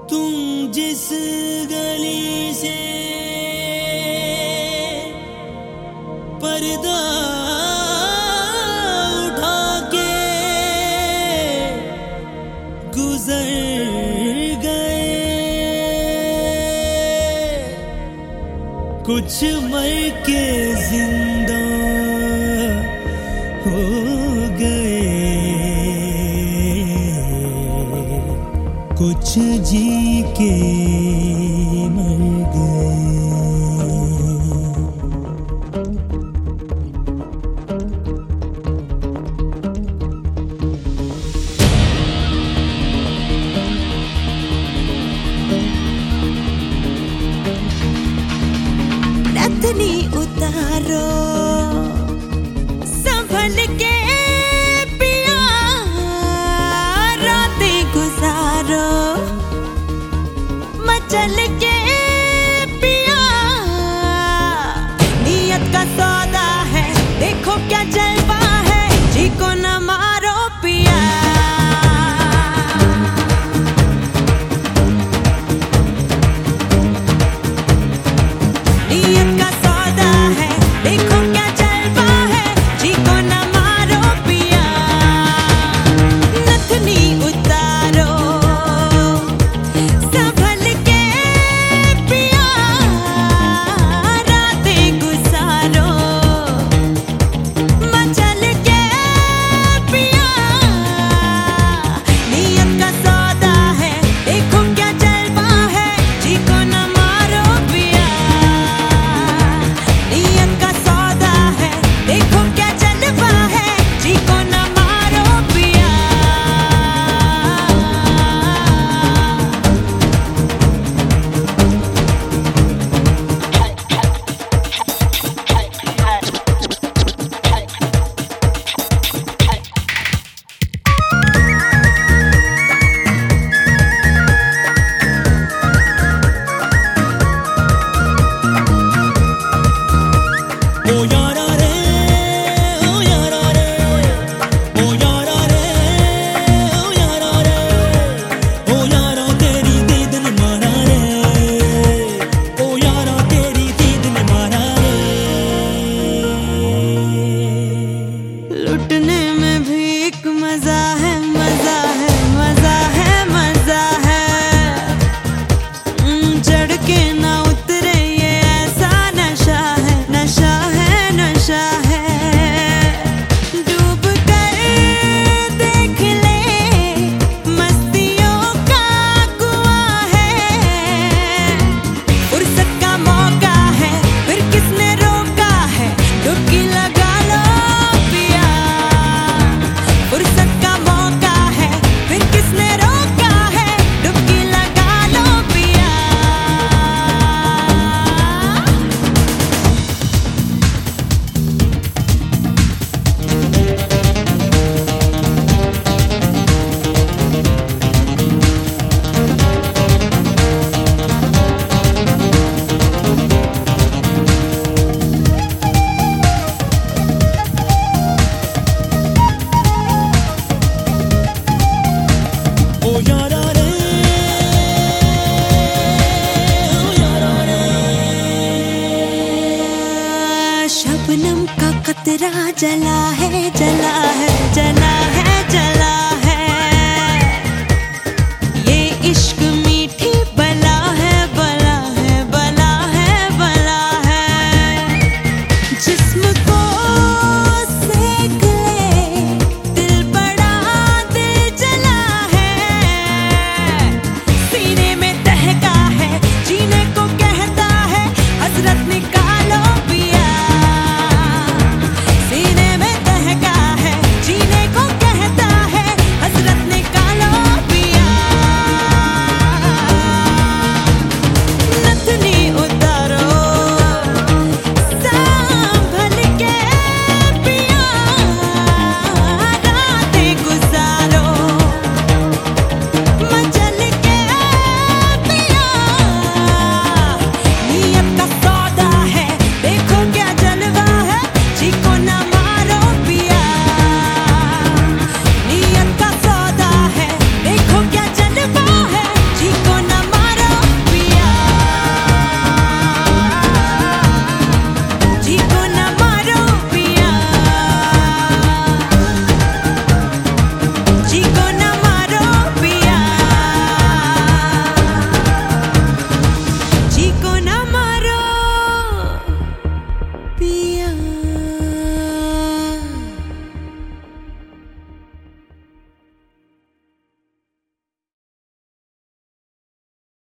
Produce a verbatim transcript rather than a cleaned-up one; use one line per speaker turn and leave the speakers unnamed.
तुम जिस गली से पर्दा उठा के गुजर गए, कुछ मर के जिंदा हो गए, कुछ जी के मर गए।
नथनी उतारो संभल के पिया, रातें गुजारो मचल के पिया। नियत का सौदा है, देखो क्या जलवा है, जी को न मारो पिया। नियत का सौदा है, देखो क्या जलवा है, जी को न मारो पिया। नथनी उतारो संभल के पिया, रातें गुजारो मचल के पिया। नियत का सौदा है, देखो क्या जलवा है, जी को न मारो पिया। नियत का सौदा है, देखो क्या जलवा है, जी को न मारो पिया।
ओ यारा रे, ओ यारा रे, ओ यारा रे, ओ यारा रे, ओ यारा तेरी दीद ने मारा रे, ओ यारा तेरी दीद ने मारा रे।
लुटने में भी एक मजा है, मजा है, मजा है, मजा है। हम्म, चढ़ के ना उतरे ये ऐसा नशा है, नशा है, नशा है। डूब कर देख ले, मस्तियों का कुआं है। फुर्सत का मौका है, फिर किसने रोका है, डुबकी लगा लो पिया। फुर्सत का मौका है, फिर किसने रोका है, डुबकी लगा लो पिया।
ओ यारा रे, ओ यारा रे।
शबनम का कतरा जला है, जला है, जला है, जला